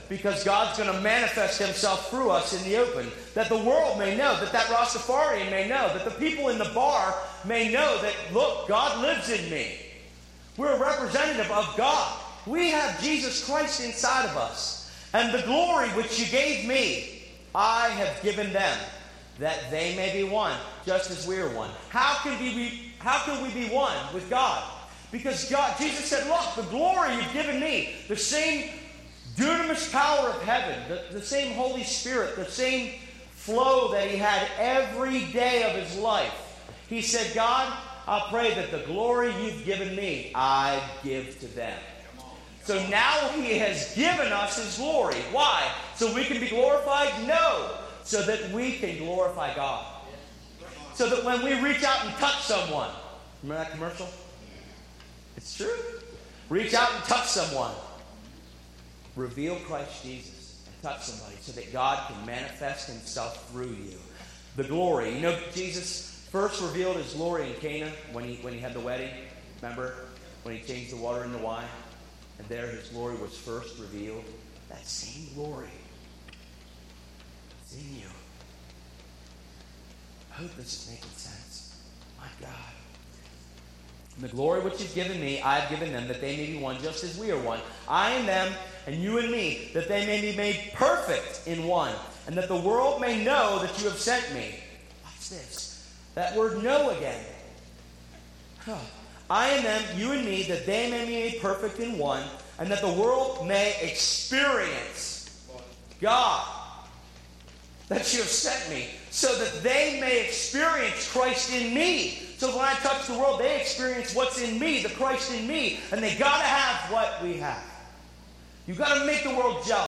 because God's going to manifest himself through us in the open. That the world may know, that Rastafarian may know, that the people in the bar may know that, look, God lives in me. We're a representative of God. We have Jesus Christ inside of us. And the glory which you gave me, I have given them, that they may be one, just as we are one. How can we be one with God? Because Jesus said, look, the glory you've given me, the same dunamis power of heaven, the same Holy Spirit, the same flow that he had every day of his life. He said, God, I pray that the glory you've given me, I give to them. So now he has given us his glory. Why? So we can be glorified? No. So that we can glorify God. So that when we reach out and touch someone, remember that commercial? It's true. Reach out and touch someone. Reveal Christ Jesus and touch somebody so that God can manifest himself through you. The glory. You know, Jesus first revealed his glory in Cana when he had the wedding. Remember? When he changed the water into wine. And there his glory was first revealed. That same glory is in you. I hope this is making sense. My God. And the glory which you've given me, I have given them, that they may be one, just as we are one. I and them, and you and me, that they may be made perfect in one, and that the world may know that you have sent me. Watch this. That word know again. I and them, you and me, that they may be made perfect in one, and that the world may experience God, that you have sent me, so that they may experience Christ in me. So when I touch the world, they experience what's in me, the Christ in me, and they got to have what we have. You've got to make the world jealous.